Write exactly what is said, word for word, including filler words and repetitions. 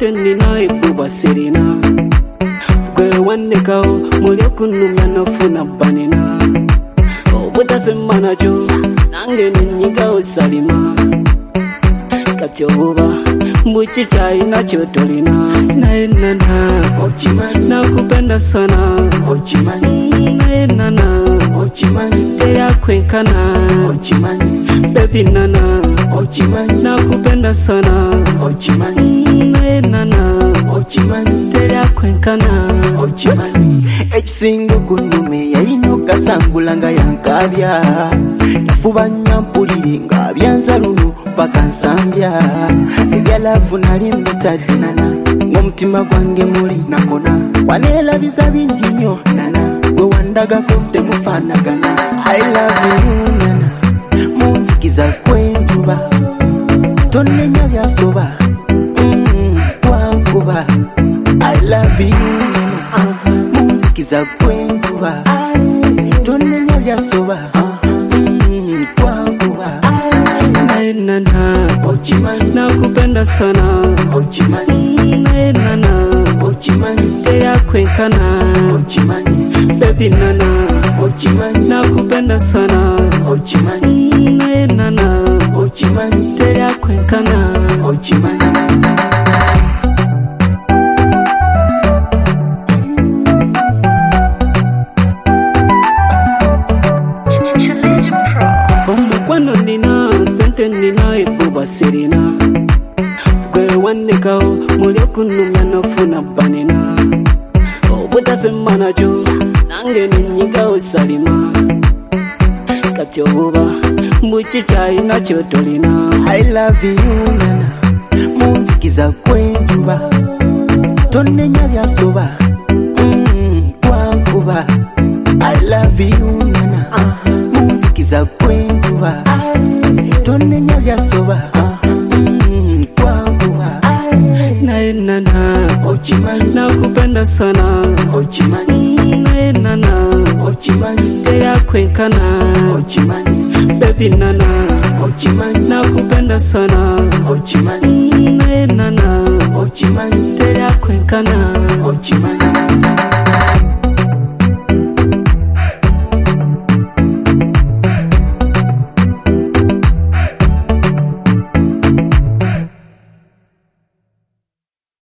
sente nina ebuba serina gwe wandekao mulyo kunumya nofuna banina obutasema nakyo nange nenyigawo salima kati obuba mbuki kyalina kyotolina naye nana nakupenda sana naye nana teryakwenkana baby nana nakupenda sana naye nana teryakwenkana ekisinga okunume yalina okasangulanga yankabya nafuba nyampuliri nga byanzalunu bakansambya ebyalavu nali mbitadde nana ng'omutima gwange muli nakona waneelabiza bingi nnyo nana gwe wandagako temufaanagana I love you nana munzikiza kwenjuba tonnenya byasoba mm, wankuba I love you nana munzikiza kwenjuba tonnenya byasoba mm, wankuba naye nana nakupenda sana naye nana teryakwenkana baby nana nakupenda sana naye nana teryakwenkana omukwano nina sente nina ebuba serina gwe wandekao mulyo kunumya nofuna banina obutasema nakyo nange nenyigawo salima kati obuba mbuki kyalina kyotolina I love you nana munzikiza kwenjuba tonnenya byasoba mm, wankuba I love you nana munzikiza kwenjuba tonnenya byasoba mm, wankuba naye nana nakupenda sana naye nana teryakwenkana baby nana nakupenda sana naye nana teryakwenkana